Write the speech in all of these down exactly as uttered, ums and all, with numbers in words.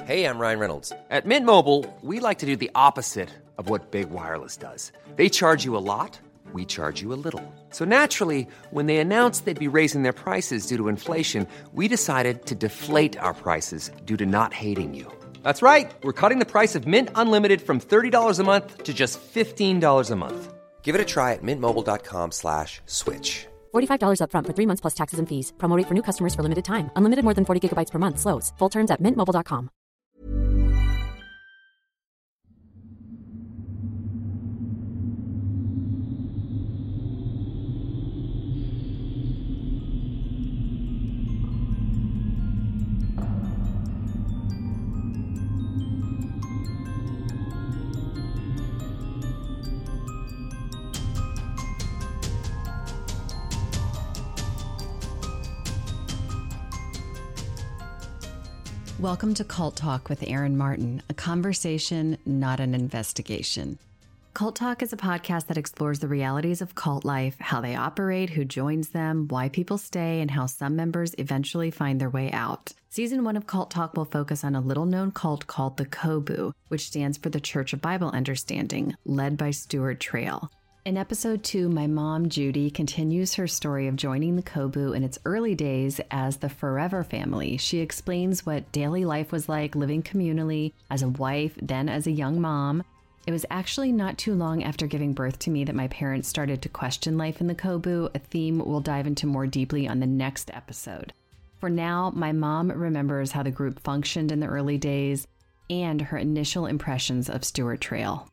Hey, I'm Ryan Reynolds. At Mint Mobile, we like to do the opposite of what Big Wireless does. They charge you a lot, we charge you a little. So naturally, when they announced they'd be raising their prices due to inflation, we decided to deflate our prices due to not hating you. That's right. We're cutting the price of Mint Unlimited from thirty dollars a month to just fifteen dollars a month. Give it a try at mintmobile.com slash switch. forty-five dollars up front for three months plus taxes and fees. Promo rate for new customers for limited time. Unlimited more than forty gigabytes per month. Slows full terms at mint mobile dot com. Welcome to Cult Talk with Aaron Martin, a conversation, not an investigation. Cult Talk is a podcast that explores the realities of cult life, how they operate, who joins them, why people stay, and how some members eventually find their way out. Season one of Cult Talk will focus on a little-known cult called the COBU, which stands for the Church of Bible Understanding, led by Stuart Trail. In episode two, my mom, Judy, continues her story of joining the COBU in its early days as the Forever Family. She explains what daily life was like living communally as a wife, then as a young mom. It was actually not too long after giving birth to me that my parents started to question life in the COBU, a theme we'll dive into more deeply on the next episode. For now, my mom remembers how the group functioned in the early days and her initial impressions of Stuart Trail.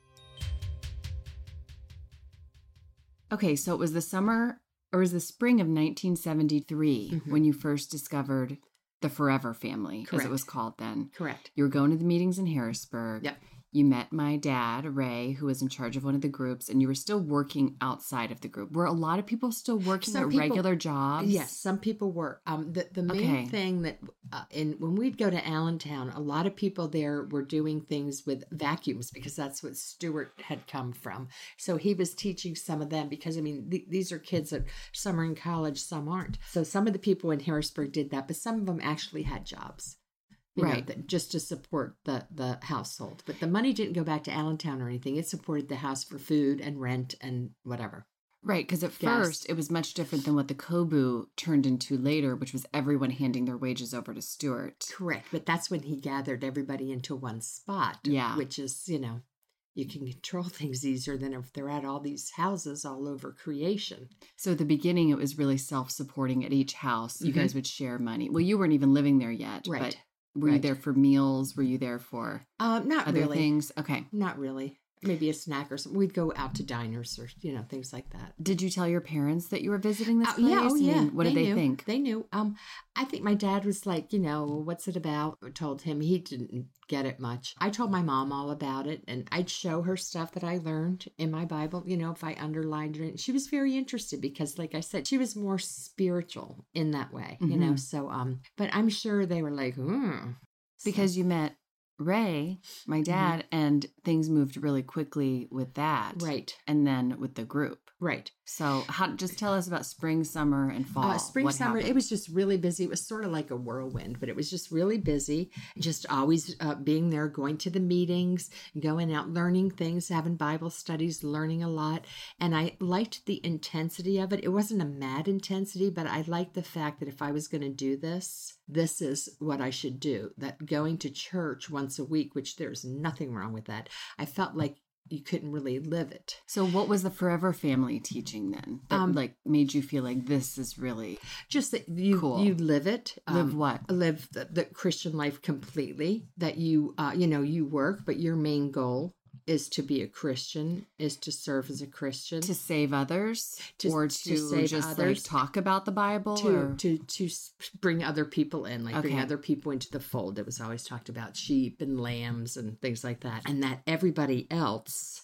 Okay, so it was the summer, or it was the spring of nineteen seventy-three mm-hmm. when you first discovered the Forever Family, Correct. As it was called then. Correct. You were going to the meetings in Harrisburg. Yep. You met my dad, Ray, who was in charge of one of the groups, and you were still working outside of the group. Were a lot of people still working some at people, regular jobs? Yes, some people were. Um, the the main okay. thing that uh, in when we'd go to Allentown, a lot of people there were doing things with vacuums because that's what Stuart had come from. So he was teaching some of them because I mean th- these are kids that some are in college, some aren't. So some of the people in Harrisburg did that, but some of them actually had jobs. You right. know, that, just to support the, the household. But the money didn't go back to Allentown or anything. It supported the house for food and rent and whatever. Right, because at Gas. first it was much different than what the COBU turned into later, which was everyone handing their wages over to Stuart. Correct, but that's when he gathered everybody into one spot. Yeah. Which is, you know, you can control things easier than if they're at all these houses all over creation. So at the beginning, it was really self-supporting at each house. You Mm-hmm. guys would share money. Well, you weren't even living there yet. Right. But were Right. you there for meals? Were you there for Um, not other really. things? Okay. Not really. Maybe a snack or something. We'd go out to diners or, you know, things like that. Did you tell your parents that you were visiting this Uh, place? yeah, oh I yeah. mean, what did they knew. think? They knew. Um, I think my dad was like, you know, what's it about? I told him he didn't get it much. I told my mom all about it, and I'd show her stuff that I learned in my Bible. You know, if I underlined it, she was very interested because, like I said, she was more spiritual in that way. Mm-hmm. You know, so um, but I'm sure they were like, hmm. Because so, you met Ray, my dad, mm-hmm. and things moved really quickly with that. Right. And then with the group. Right. So how, just tell us about spring, summer, and fall. Uh, spring, what summer, happened? it was just really busy. It was sort of like a whirlwind, but it was just really busy. Just always uh, being there, going to the meetings, going out, learning things, having Bible studies, learning a lot. And I liked the intensity of it. It wasn't a mad intensity, but I liked the fact that if I was going to do this, this is what I should do. That going to church once a week, which there's nothing wrong with that. I felt like you couldn't really live it. So what was the Forever Family teaching then that Um, like made you feel like this is really Just that you cool? you live it. Live um, what? Live the, the Christian life completely. That you, uh, you know, you work, but your main goal is to be a Christian, is to serve as a Christian. To save others? To- or to to, save just others. like talk about the Bible? to, or? to to s- bring other people in, like bring Okay. other people into the fold. It was always talked about sheep and lambs and things like that. And that everybody else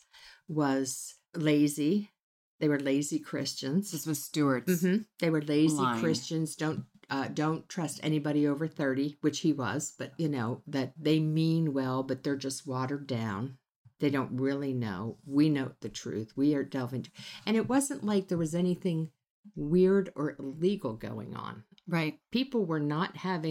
was lazy. They were lazy Christians. This was Stuart's. Mm-hmm. They were lazy line. Christians. Don't uh, don't trust anybody over thirty, which he was. But you know that they mean well, but they're just watered down. They don't really know. We know the truth. We are delving, and it wasn't like there was anything weird or illegal going on. Right. People were not having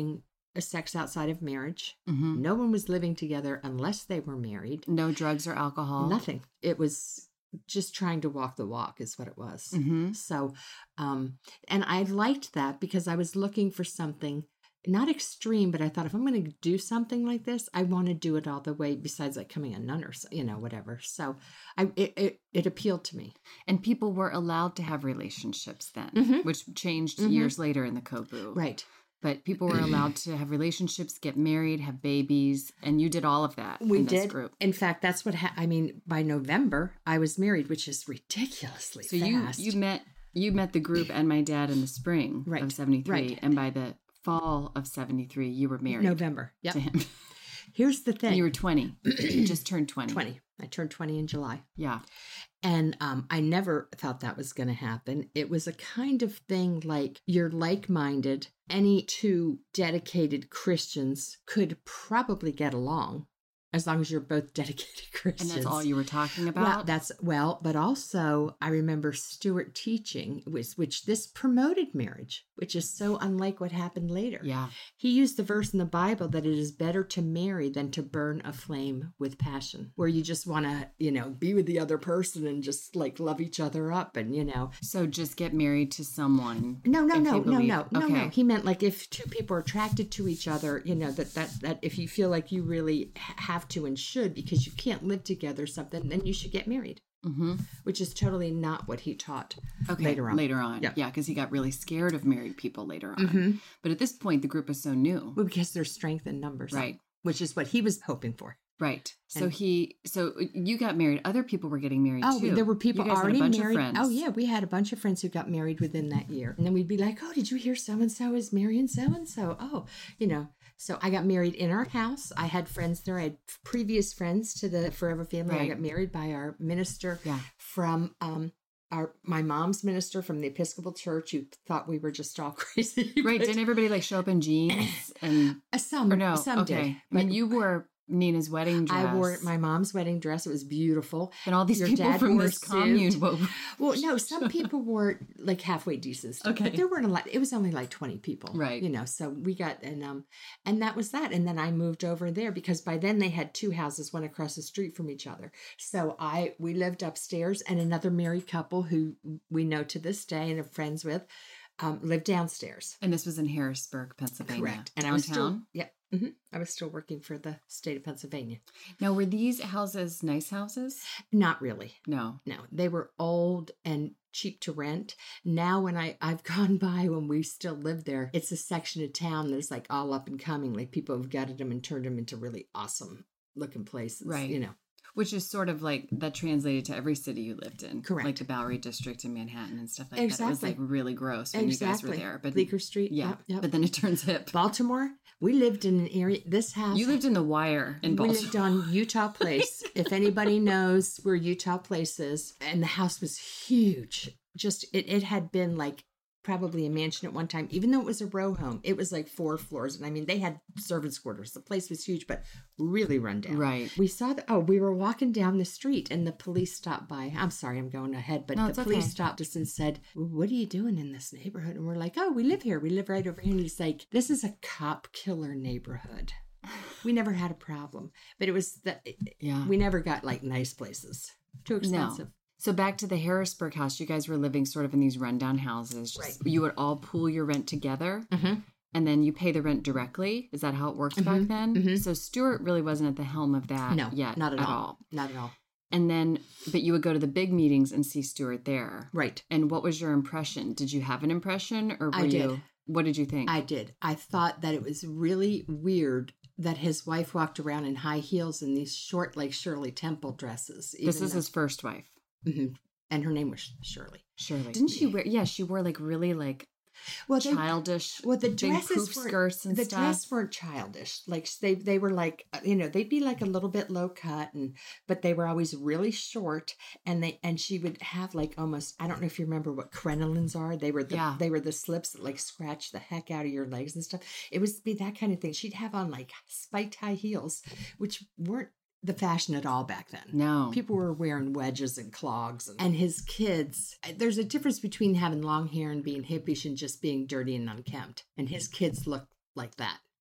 a sex outside of marriage. Mm-hmm. No one was living together unless they were married. No drugs or alcohol. Nothing. It was just trying to walk the walk is what it was. Mm-hmm. So, um, and I liked that because I was looking for something not extreme, but I thought if I'm going to do something like this, I want to do it all the way besides like coming a nun or, you know, whatever. So I, it, it, it appealed to me. And people were allowed to have relationships then, Mm-hmm. which changed Mm-hmm. years later in the Kobu. Right. But people were allowed to have relationships, get married, have babies, and you did all of that We in this did. group. In fact, that's what ha- I mean. By November, I was married, which is ridiculously So fast. you you met you met the group and my dad in the spring Right, of seventy-three, right. and by the fall of seventy-three, you were married November. Yep. to him. Here's the thing. And you were twenty. You just turned twenty. twenty. I turned twenty in July. Yeah. And um, I never thought that was going to happen. It was a kind of thing like you're like-minded. Any two dedicated Christians could probably get along as long as you're both dedicated And Christians. that's all you were talking about? Well, that's well, but also I remember Stuart teaching, which, which this promoted marriage, which is so unlike what happened later. Yeah. He used the verse in the Bible that it is better to marry than to burn a flame with passion, where you just want to, you know, be with the other person and just like love each other up and, you know. So just get married to someone. No, no, if no, you no, believe- no, no, okay. no. He meant like if two people are attracted to each other, you know, that, that, that if you feel like you really have to and should because you can't live together or something, then you should get married. Mm-hmm. Which is totally not what he taught Okay, later on. Later on. Yeah. Yeah, because he got really scared of married people later on. Mm-hmm. But at this point, the group was so new. Well, because there's strength in numbers. Right. Which is what he was hoping for. Right. So And- he, so you got married. Other people were getting married Oh, too. there were people you guys already had a bunch married. Of friends. Oh, yeah. We had a bunch of friends who got married within that year. And then we'd be like, oh, did you hear so-and-so is marrying so-and-so? Oh, you know. So I got married in our house. I had friends there. I had previous friends to the Forever family. I Right. got married by our minister Yeah. from um, our my mom's minister from the Episcopal Church who thought we were just all crazy. Right. But- Didn't everybody like show up in jeans and Uh, some, or no? some okay. did. I mean, you wore Nina's wedding dress. I wore my mom's wedding dress. It was beautiful. and all these Your people dad from wore a this suit. commune. Whoa. Well, no, some people wore like halfway decent stuff, Okay. but there weren't a lot. It was only like twenty people, Right. You know, so we got and um and that was that. And then I moved over there because by then they had two houses, one across the street from each other. So I we lived upstairs, and another married couple who we know to this day and are friends with um, lived downstairs. And this was in Harrisburg, Pennsylvania. Correct. And downtown. I was still yeah. hmm I was still working for the state of Pennsylvania. Now, were these houses nice houses? Not really. No. No, they were old and cheap to rent. Now, when I, I've gone by when we still lived there, it's a section of town that's like all up and coming. Like people have gutted them and turned them into really awesome looking places. Right. You know. Which is sort of like that translated to every city you lived in. Correct. Like the Bowery District in Manhattan and stuff like Exactly. that. It was like really gross when Exactly. you guys were there. But Bleecker Street. Yeah. Yep, yep. But then it turns hip. Baltimore, we lived in an area, this house. You lived in the Wire in We Baltimore. lived on Utah Place. If anybody knows where Utah Place is, and the house was huge. Just, it, it had been like probably a mansion at one time, even though it was a row home. It was like four floors. And I mean, they had servants' quarters. The place was huge, but really run down. Right. We saw that, oh, we were walking down the street and the police stopped by. I'm sorry, I'm going ahead, but No, the it's police okay. stopped us and said, what are you doing in this neighborhood? And we're like, oh, we live here. We live right over here. And he's like, this is a cop killer neighborhood. We never had a problem, but it was the, Yeah. we never got like nice places. Too expensive. No. So back to the Harrisburg house, you guys were living sort of in these rundown houses. Just, Right. You would all pool your rent together, Mm-hmm. and then you pay the rent directly. Is that how it works back then? mhm. So Stuart really wasn't at the helm of that No, yet, not at, all. all. Not at all. And then, but you would go to the big meetings and see Stuart there. Right. And what was your impression? Did you have an impression, or were I did. you? What did you think? I did. I thought that it was really weird that his wife walked around in high heels and these short, like Shirley Temple dresses. this even is though- his first wife, Mhm. And her name was Shirley. Shirley. Didn't she wear? Yeah, she wore like really like Well, they, childish. well, the big dresses poof weren't, skirts and the stuff. dress weren't childish. Like they, they were like, uh, you know, they'd be like a little bit low cut, and but they were always really short. And they, and she would have like almost, I don't know if you remember what crinolines are. They were the, Yeah. they were the slips that like scratch the heck out of your legs and stuff. It was be that kind of thing. She'd have on like spiked high heels, which weren't the fashion at all back then. No. People were wearing wedges and clogs. And, and his kids, there's a difference between having long hair and being hippish and just being dirty and unkempt. And his kids looked like that.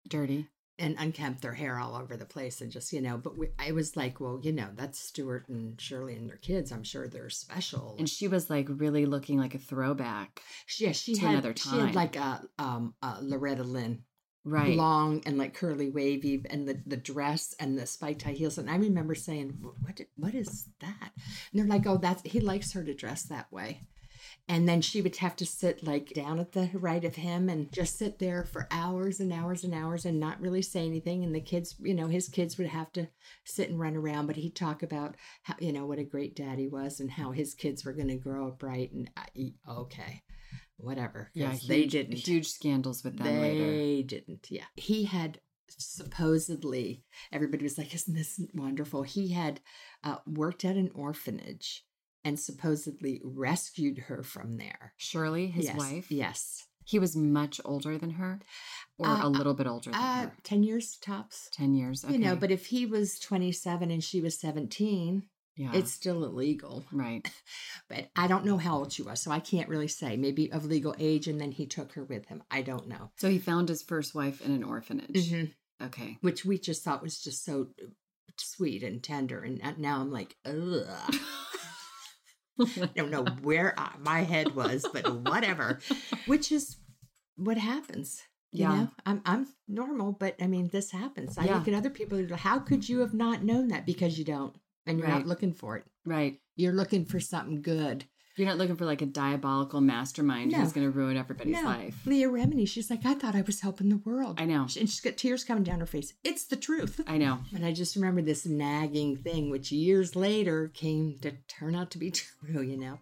Dirty. and unkempt, their hair all over the place, and just, you know, but we, I was like, well, you know, that's Stuart and Shirley and their kids. I'm sure they're special. And she was like really looking like a throwback. She, yeah, she to had, another she time. had like a, um, a Loretta Lynn. Right. Long and like curly wavy, and the, the dress and the spiked high heels. And I remember saying, what, did, what is that? And they're like, oh, that's, he likes her to dress that way. And then she would have to sit like down at the right of him and just sit there for hours and hours and hours and not really say anything. And the kids, you know, his kids would have to sit and run around, but he'd talk about how, you know, what a great dad he was and how his kids were going to grow up right. And I, okay, whatever. Yeah, huge, they didn't. Huge scandals with them they later. They didn't, yeah. He had supposedly, everybody was like, isn't this wonderful? He had uh, worked at an orphanage and supposedly rescued her from there. Shirley, his yes, wife? Yes. He was much older than her? Or Uh, a little bit older than Uh, her? ten years tops. ten years, okay. You know, but if he was twenty-seven and she was seventeen, yeah. it's still illegal. Right. But I don't know how old she was, so I can't really say. Maybe of legal age, and then he took her with him. I don't know. So he found his first wife in an orphanage. Mm-hmm. Okay. Which we just thought was just so sweet and tender. And now I'm like, ugh. I don't know where I, my head was, but whatever. Which is what happens. You Yeah. know, I'm I'm normal, but I mean, this happens. I Yeah. look at other people. How could you have not known that? Because you don't, and you're Right. not looking for it. Right. You're looking for something good. You're not looking for like a diabolical mastermind No. who's going to ruin everybody's No, life. Leah Remini. She's like, I thought I was helping the world. I know. And she's got tears coming down her face. It's the truth. I know. And I just remember this nagging thing, which years later came to turn out to be true. You know.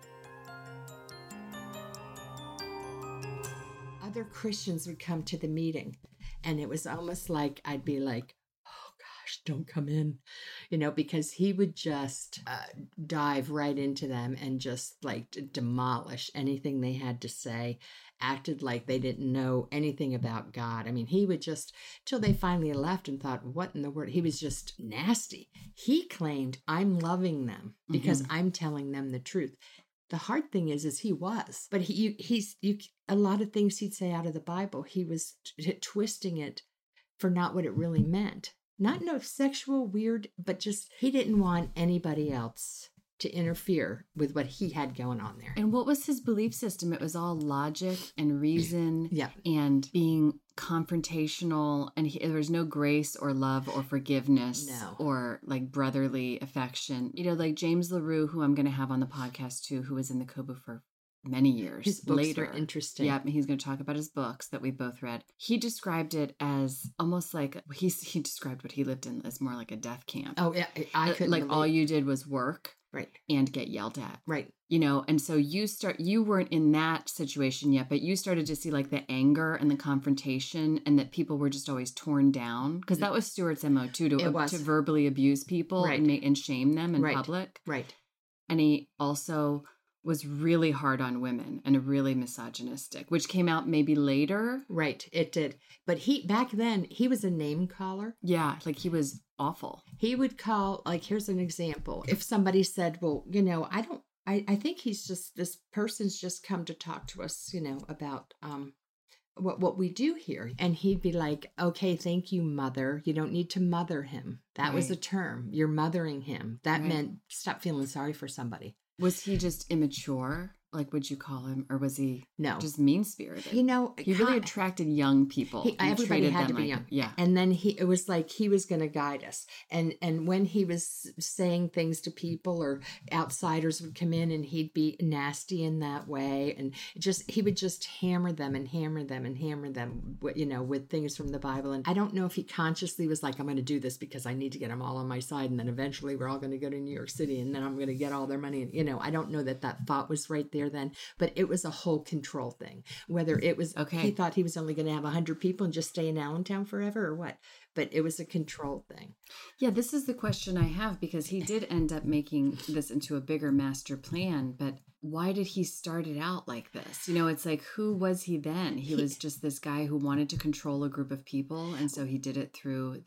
Other Christians would come to the meeting, and it was almost like I'd be like, oh gosh, don't come in, you know, because he would just uh, dive right into them and just like d- demolish anything they had to say, acted like they didn't know anything about God. I mean, he would just, till they finally left and thought, what in the world? He was just nasty. He claimed, I'm loving them because Mhm. I'm telling them the truth. The hard thing is, is he was, but he, you, he's, you, a lot of things he'd say out of the Bible, he was t- twisting it for not what it really meant. Not no sexual weird, but just, he didn't want anybody else to interfere with what he had going on there. And what was his belief system? It was all logic and reason Yeah. and being confrontational, and he, there was no grace or love or forgiveness No. or like brotherly affection. You know, like James LaRue, who I'm going to have on the podcast too, who was in the Kobu for many years His books later. were interesting. Yep, and he's going to talk about his books that we both read. He described it as almost like he's he described what he lived in as more like a death camp. Oh, yeah. I couldn't like all believe- you did was work Right. and get yelled at. Right. You know, and so you start, you weren't in that situation yet, but you started to see like the anger and the confrontation and that people were just always torn down. Because that was Stuart's M O too, to, It was. to verbally abuse people Right. and, ma- and shame them in Right. public. Right. And he also was really hard on women and really misogynistic, which came out maybe later. Right. It did. But he, back then, he was a name caller. Yeah, like he was awful. He would call, like, here's an example. If somebody said, well, you know, I don't, I, I think he's just, this person's just come to talk to us, you know, about um what what we do here. And he'd be like, okay, thank you, mother. You don't need to mother him. That was a Right. term. You're mothering him. That Right. meant stop feeling sorry for somebody. Was he just immature? Like, would you call him? Or was he No. just mean-spirited? You know, He really ki- attracted young people. He, and everybody treated had to them be like- young. Yeah. And then he, it was like he was going to guide us. And and when he was saying things to people or outsiders would come in and he'd be nasty in that way. And just, he would just hammer them and hammer them and hammer them, wi- you know, with things from the Bible. And I don't know if he consciously was like, I'm going to do this because I need to get them all on my side. And then eventually we're all going to go to New York City and then I'm going to get all their money. And, you know, I don't know that that thought was right there then, but it was a whole control thing. Whether it was, Okay. he thought he was only going to have one hundred people and just stay in Allentown forever or what, but it was a control thing. Yeah, this is the question I have, because he did end up making this into a bigger master plan, but why did he start it out like this? You know, it's like, who was he then? He was just this guy who wanted to control a group of people, and so he did it through this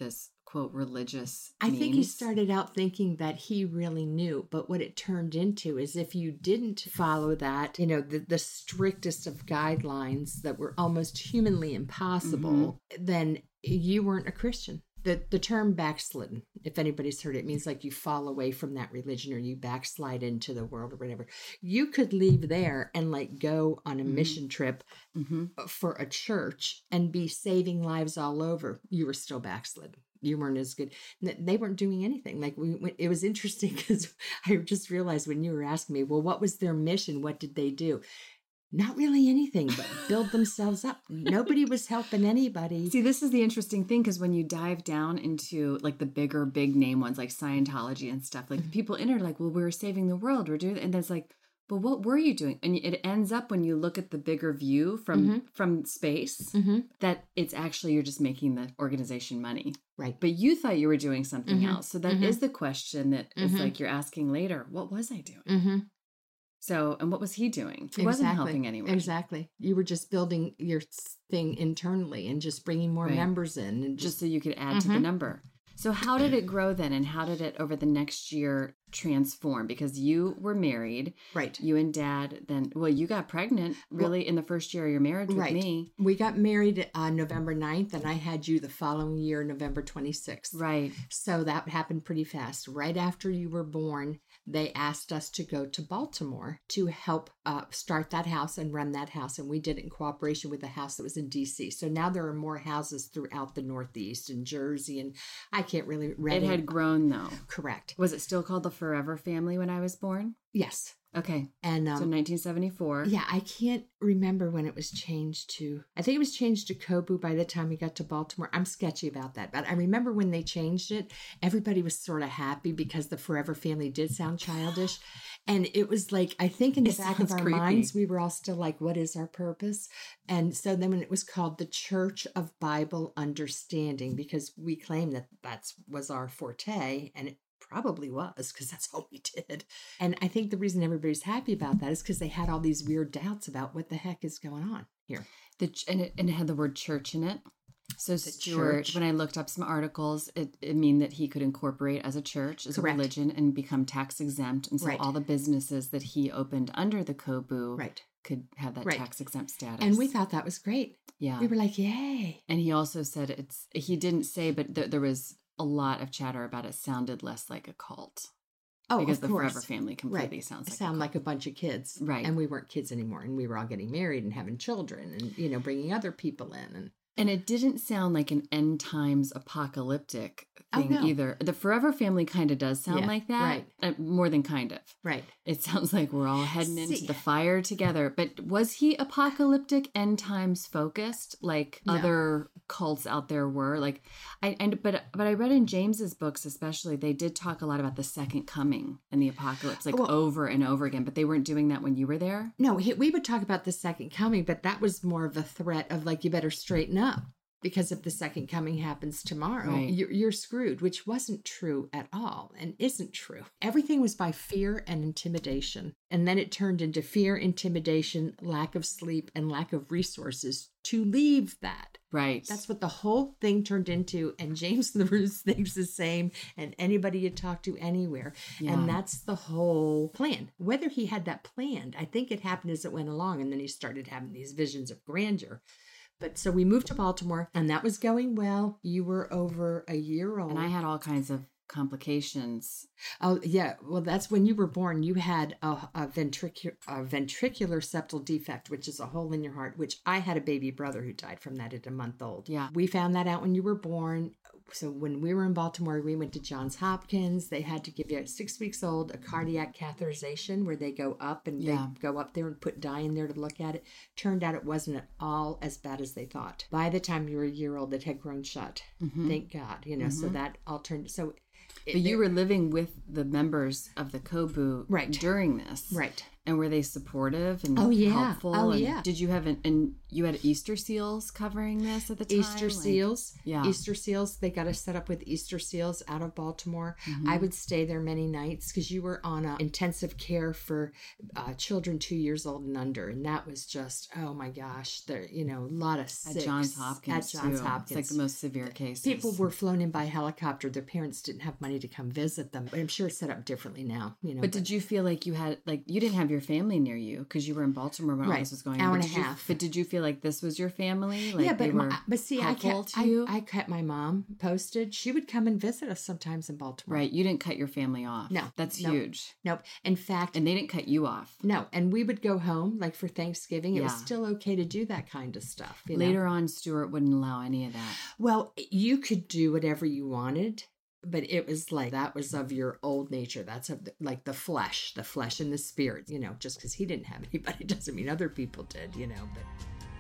quote, religious I means. think he started out thinking that he really knew, but what it turned into is if you didn't follow that, you know, the, the strictest of guidelines that were almost humanly impossible, mm-hmm. then you weren't a Christian. The the term backslidden, if anybody's heard it, means like you fall away from that religion or you backslide into the world or whatever. You could leave there and like go on a mm-hmm. mission trip mm-hmm. for a church and be saving lives all over. You were still backslidden. You weren't as good. They weren't doing anything. Like we, it was interesting because I just realized when you were asking me, well, what was their mission? What did they do? Not really anything, but build themselves up. Nobody was helping anybody. See, this is the interesting thing, because when you dive down into like the bigger, big name ones like Scientology and stuff, like mm-hmm. people in it are like, well, we're saving the world. We're doing, and it's like, but what were you doing? And it ends up when you look at the bigger view from mm-hmm. from space, mm-hmm. that it's actually you're just making the organization money. Right. But you thought you were doing something mm-hmm. else. So that mm-hmm. is the question that mm-hmm. is like you're asking later, what was I doing? Mm-hmm. So, and what was he doing? He exactly. wasn't helping anyone. Exactly. You were just building your thing internally and just bringing more right. members in. and Just, just so you could add mm-hmm. to the number. So how did it grow then? And how did it over the next year transform? Because you were married. Right. You and Dad then, well, you got pregnant really well, in the first year of your marriage with right. me. We got married on November ninth and I had you the following year, November twenty-sixth. Right. So that happened pretty fast. Right after you were born, they asked us to go to Baltimore to help uh, start that house and run that house. And we did it in cooperation with the house that was in D C. So now there are more houses throughout the Northeast and Jersey. And I can't really... It had grown though. Correct. Was it still called the Forever Family when I was born? Yes. Okay. And um, so nineteen seventy-four. Yeah, I can't remember when it was changed to, I think it was changed to Kobu by the time we got to Baltimore. I'm sketchy about that, but I remember when they changed it, everybody was sort of happy because the Forever Family did sound childish. And it was like, I think in the it back of our creepy. minds, we were all still like, what is our purpose? And so then when it was called the Church of Bible Understanding, because we claimed that that was our forte, and it probably was, because that's all we did. And I think the reason everybody's happy about that is because they had all these weird doubts about what the heck is going on here. The and it, and it had the word church in it. So the Stuart, church. When I looked up some articles, it, it mean that he could incorporate as a church, as Correct. a religion, and become tax exempt. And so right. all the businesses that he opened under the Kobu right. could have that right. tax exempt status. And we thought that was great. Yeah. We were like, yay. And he also said it's, he didn't say, but th- there was a lot of chatter about it sounded less like a cult. Oh, because of the course. Forever Family completely right. sounds like sound a like a bunch of kids, right? And we weren't kids anymore, and we were all getting married and having children, and you know, bringing other people in, and and it didn't sound like an end times apocalyptic thing oh, no. either. The Forever Family kind of does sound yeah, like that, right? Uh, more than kind of, right? It sounds like we're all heading See, into the fire together. But was he apocalyptic, end times focused, like no. other cults out there were? Like, I and but but I read in James's books, especially, they did talk a lot about the second coming and the apocalypse, like well, over and over again. But they weren't doing that when you were there. No, he, we would talk about the second coming, but that was more of a threat of like, you better straighten up. Because if the second coming happens tomorrow, right. you're, you're screwed, which wasn't true at all and isn't true. Everything was by fear and intimidation. And then it turned into fear, intimidation, lack of sleep, and lack of resources to leave that. Right. That's what the whole thing turned into. And James LaRousse thinks the same, and anybody you talk to anywhere. Yeah. And that's the whole plan. Whether he had that planned, I think it happened as it went along. And then he started having these visions of grandeur. But so we moved to Baltimore, and that was going well. You were over a year old. And I had all kinds of complications. Oh, yeah. Well, that's when you were born. You had a, a, ventricu- a ventricular septal defect, which is a hole in your heart, which I had a baby brother who died from that at a month old. Yeah. We found that out when you were born. So when we were in Baltimore, we went to Johns Hopkins. They had to give you at six weeks old a cardiac catheterization where they go up and yeah. they go up there and put dye in there to look at it. Turned out it wasn't at all as bad as they thought. By the time you were a year old, it had grown shut. Mm-hmm. Thank God, you know, mm-hmm. so that all turned, so. It, but you were living with the members of the Kobu right. during this. Right. And were they supportive and Oh, yeah. helpful? Oh, and yeah. Did you have an, and you had Easter seals covering this at the time? Easter Like- seals. Yeah. Easter seals. They got us set up with Easter seals out of Baltimore. Mm-hmm. I would stay there many nights because you were on a intensive care for uh, children two years old and under. And that was just, oh my gosh, there, you know, a lot of sick. At Johns Hopkins, At Johns too. Hopkins. It's like the most severe cases. People were flown in by helicopter. Their parents didn't have money to come visit them. But I'm sure it's set up differently now. You know. But did you feel like you had, like, you didn't have your family near you because you were in Baltimore when all Right. this was going Hour on. and But a did you- half. But did you feel like this was your family? Like yeah, they but were my, but see, I helpful kept to I, you? I kept my mom posted. She would come and visit us sometimes in Baltimore. Right. You didn't cut your family off. No, That's nope. huge. Nope. In fact, And they didn't cut you off. no, and we would go home like for Thanksgiving. It was Yeah. still okay to do that kind of stuff. You know? Later on, Stuart wouldn't allow any of that. Well, you could do whatever you wanted, but it was like that was of your old nature. That's of the, like the flesh, the flesh and the spirit. You know, just because he didn't have anybody doesn't mean other people did. You know, but.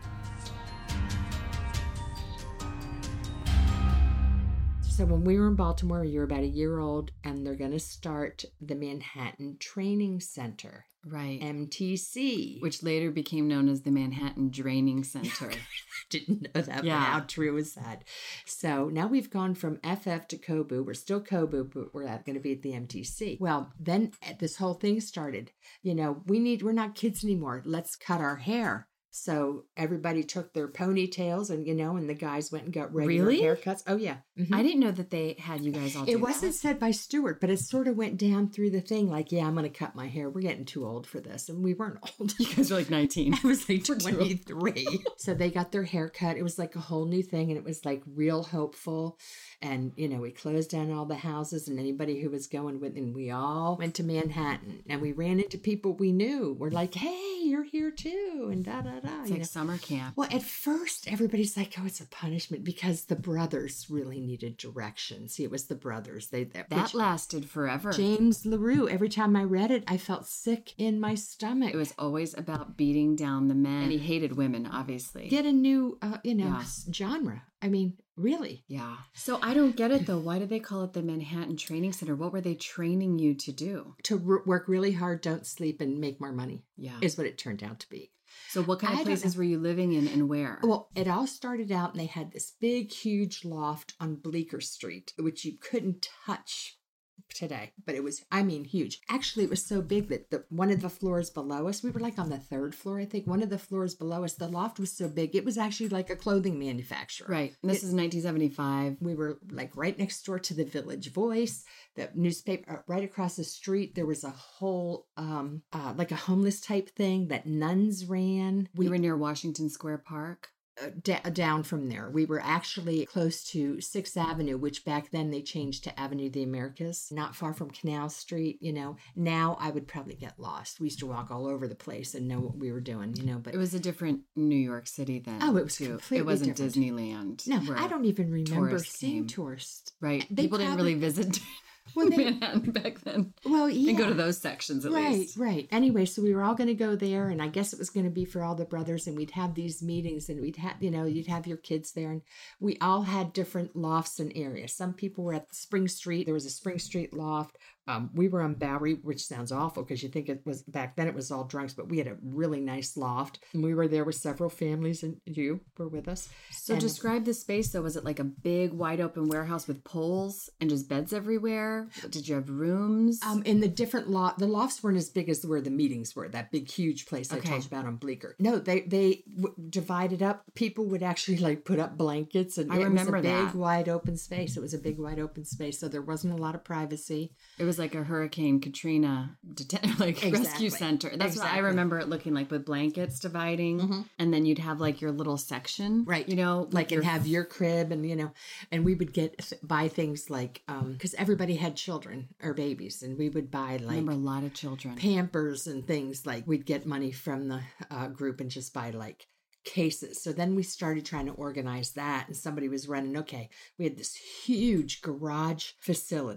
So when we were in Baltimore, you were about a year old, and they're going to start the Manhattan Training Center, Right. M T C. Which later became known as the Manhattan Draining Center. Didn't know that, Yeah. but how true is that? So now we've gone from F F to C O B U. We're still C O B U, but we're going to be at the M T C. Well, then this whole thing started. You know, we need, we're not kids anymore. Let's cut our hair. So everybody took their ponytails and, you know, and the guys went and got regular Really? haircuts. Oh, yeah. Mhm. I didn't know that they had you guys all do It wasn't that. said by Stuart, but it sort of went down through the thing like, yeah, I'm going to cut my hair. We're getting too old for this. And we weren't old. You guys were like nineteen. I was like We're too old. twenty-three. So they got their hair cut. It was like a whole new thing. And it was like real hopeful. And, you know, we closed down all the houses and anybody who was going with, and we all went to Manhattan and we ran into people we knew. We're like, hey, you're here too. And da, da, da. It's you like know? summer camp. Well, at first, everybody's like, oh, it's a punishment because the brothers really needed direction. See, it was the brothers. They That, That which- lasted forever. James LaRue, every time I read it, I felt sick in my stomach. It was always about beating down the men. And he hated women, obviously. Get a new, uh, you know, Yeah. s- genre. I mean, really. Yeah. So I don't get it though. Why did they call it the Manhattan Training Center? What were they training you to do? To r- work really hard, don't sleep, and make more money Yeah. is what it turned out to be. So what kind I of don't places know. were you living in and where? Well, it all started out, and they had this big, huge loft on Bleecker Street, which you couldn't touch today, but it was, I mean, huge. Actually, it was so big that the one of the floors below us, we were like on the third floor, I think. One of the floors below us, the loft was so big, it was actually like a clothing manufacturer. Right. And this is nineteen seventy-five. We were like right next door to the Village Voice, the newspaper. Uh, right across the street, there was a whole, um, uh, like a homeless type thing that nuns ran. We were near Washington Square Park. uh, da- down from there. We were actually close to sixth Avenue, which back then they changed to Avenue of the Americas, not far from Canal Street, you know. Now I would probably get lost. We used to walk all over the place and know what we were doing, you know, but It was a different New York City then. Oh, it was too. completely It wasn't different. Disneyland. no, where I don't even remember tourists seeing came. tourists. Right. They People didn't probably- really visit Well, they- Manhattan back then. Well, yeah. And go to those sections at right, least. Right, Anyway, so we were all going to go there, and I guess it was going to be for all the brothers, and we'd have these meetings, and we'd have, you know, you'd have your kids there, and we all had different lofts and areas. Some people were at Spring Street. There was a Spring Street loft. Um, we were on Bowery, which sounds awful because you think it was, back then it was all drunks, but we had a really nice loft. And we were there with several families, and you were with us. So And- describe the space though. Was it like a big wide open warehouse with poles and just beds everywhere? Did you have rooms? Um, in the different loft, the lofts weren't as big as where the meetings were. That big, huge place I Okay. told you about on Bleecker. No, they they w- divided up. People would actually like put up blankets, and I it remember was a big, that. wide open space. It was a big, wide open space, so there wasn't a lot of privacy. It was like a Hurricane Katrina deten- like Exactly. rescue center. That's what I Exactly. remember it looking like, with blankets dividing, and then you'd have like your little section, Right. You know, Like, your and have your crib, and you know, and we would get buy things like um because everybody had children or babies, and we would buy I like remember a lot of children. Pampers and things. Like, we'd get money from the uh, group and just buy like cases. So then we started trying to organize that, and somebody was running, okay, we had this huge garage facility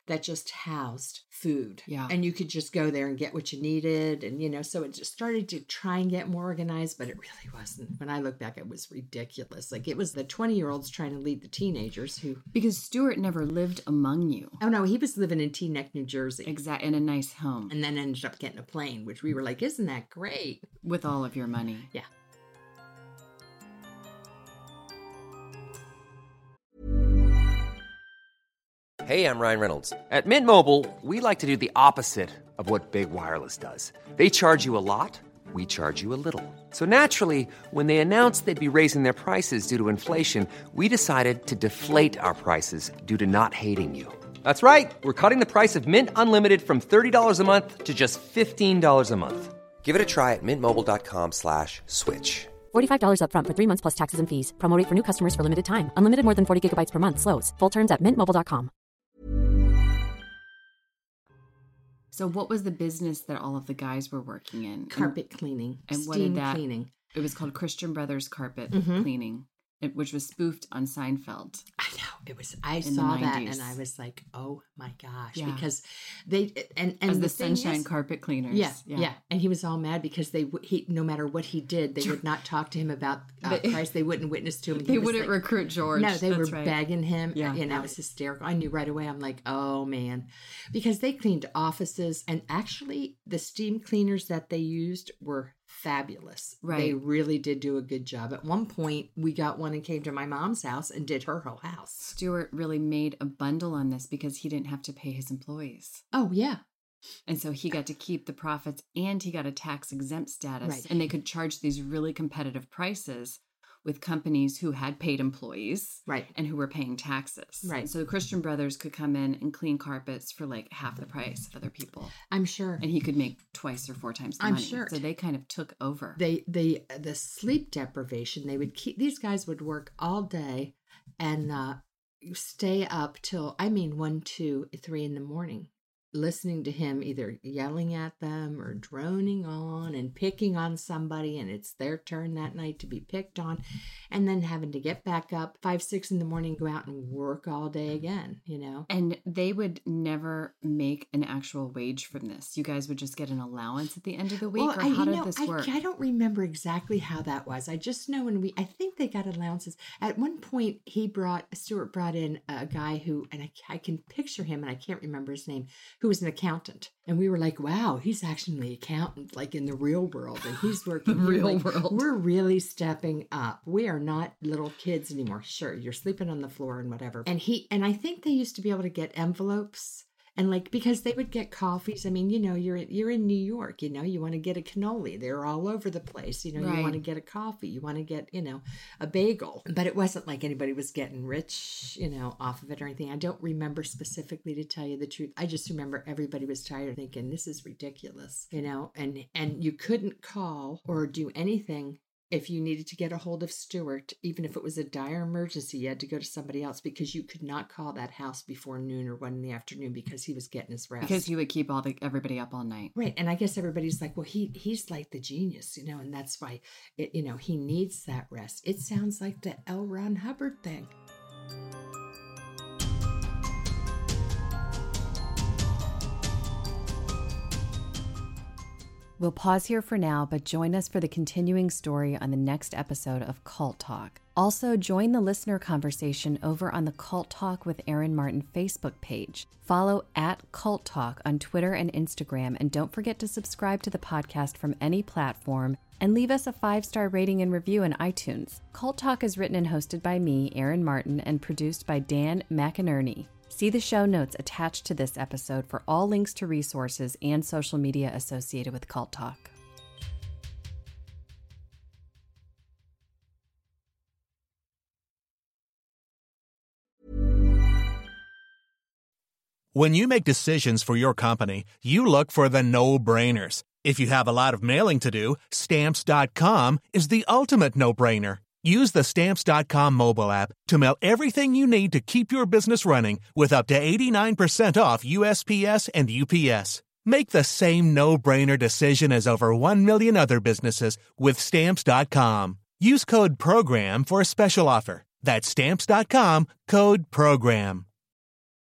that just housed food. Yeah. And you could just go there and get what you needed. And, you know, so it just started to try and get more organized, but it really wasn't. When I look back, it was ridiculous. Like it was the twenty-year-olds trying to lead the teenagers who... Because Stuart never lived among you. Oh, no, he was living in Teaneck, New Jersey. Exactly, in a nice home. And then ended up getting a plane, which we were like, isn't that great? With all of your money. Yeah. Hey, I'm Ryan Reynolds. At Mint Mobile, we like to do the opposite of what Big Wireless does. They charge you a lot, we charge you a little. So naturally, when they announced they'd be raising their prices due to inflation, we decided to deflate our prices due to not hating you. That's right. We're cutting the price of Mint Unlimited from thirty dollars a month to just fifteen dollars a month. Give it a try at mintmobile.com slash switch. forty-five dollars up front for three months plus taxes and fees. Promo rate for new customers for limited time. Unlimited more than forty gigabytes per month. Slows full terms at mint mobile dot com. So what was the business that all of the guys were working in? Carpet cleaning. And what steam did that, cleaning. It was called Christian Brothers Carpet Mm-hmm. Cleaning, it, which was spoofed on Seinfeld. I know. It was, I In the saw that nineties. and I was like, oh my gosh. Yeah. Because they, and, and As the, the thing Sunshine is, Carpet Cleaners. Yeah, yeah, and he was all mad because they, w- he, no matter what he did, they would not talk to him about uh, They- price. They wouldn't witness to him. And he They was wouldn't like- recruit George. No, they That's were right. begging him. Yeah. Yeah, and that was hysterical. I knew right away. I'm like, oh man, because they cleaned offices, and actually, the steam cleaners that they used were fabulous. Right. They really did do a good job. At one point, we got one and came to my mom's house and did her whole house. Stuart really made a bundle on this because he didn't have to pay his employees. Oh yeah. And so he got to keep the profits and he got a tax exempt status. Right. And they could charge these really competitive prices with companies who had paid employees Right. and who were paying taxes. Right. So the Christian Brothers could come in and clean carpets for like half the price of other people. I'm sure. And he could make twice or four times the I'm money. sure. So they kind of took over. They the the sleep deprivation, they would keep, these guys would work all day and uh stay up till, I mean, one, two, three in the morning, listening to him either yelling at them or droning on and picking on somebody, and it's their turn that night to be picked on, and then having to get back up five, six in the morning, go out and work all day again, you know? And they would never make an actual wage from this. You guys would just get an allowance at the end of the week, Well, or I- how you did know, this I, work? I don't remember exactly how that was. I just know when we, I think they got allowances. At one point, he brought, Stuart brought in a guy who, and I, I can picture him, and I can't remember his name, who was an accountant. And we were like, wow, he's actually an accountant, like in the real world. And he's working The real like, world. We're really stepping up. We are not little kids anymore. Sure, you're sleeping on the floor and whatever. And he, and I think they used to be able to get envelopes. And like, because they would get coffees. I mean, you know, you're you're in New York, you know, you want to get a cannoli. They're all over the place. You know, Right. you want to get a coffee. You want to get, you know, a bagel. But it wasn't like anybody was getting rich, you know, off of it or anything. I don't remember specifically, to tell you the truth. I just remember everybody was tired thinking, this is ridiculous, you know, and, and you couldn't call or do anything. If you needed to get a hold of Stuart, even if it was a dire emergency, you had to go to somebody else, because you could not call that house before noon or one in the afternoon, because he was getting his rest. Because he would keep all the everybody up all night. Right. And I guess everybody's like, well, he he's like the genius, you know, and that's why, it, you know, he needs that rest. It sounds like the L. Ron Hubbard thing. We'll pause here for now, but join us for the continuing story on the next episode of Cult Talk. Also, join the listener conversation over on the Cult Talk with Aaron Martin Facebook page. Follow at Cult Talk on Twitter and Instagram, and don't forget to subscribe to the podcast from any platform and leave us a five-star rating and review in iTunes. Cult Talk is written and hosted by me, Aaron Martin, and produced by Dan McInerney. See the show notes attached to this episode for all links to resources and social media associated with Cult Talk. When you make decisions for your company, you look for the no-brainers. If you have a lot of mailing to do, Stamps dot com is the ultimate no-brainer. Use the Stamps dot com mobile app to mail everything you need to keep your business running with up to eighty-nine percent off U S P S and U P S. Make the same no-brainer decision as over one million other businesses with Stamps dot com. Use code PROGRAM for a special offer. That's Stamps dot com, code PROGRAM.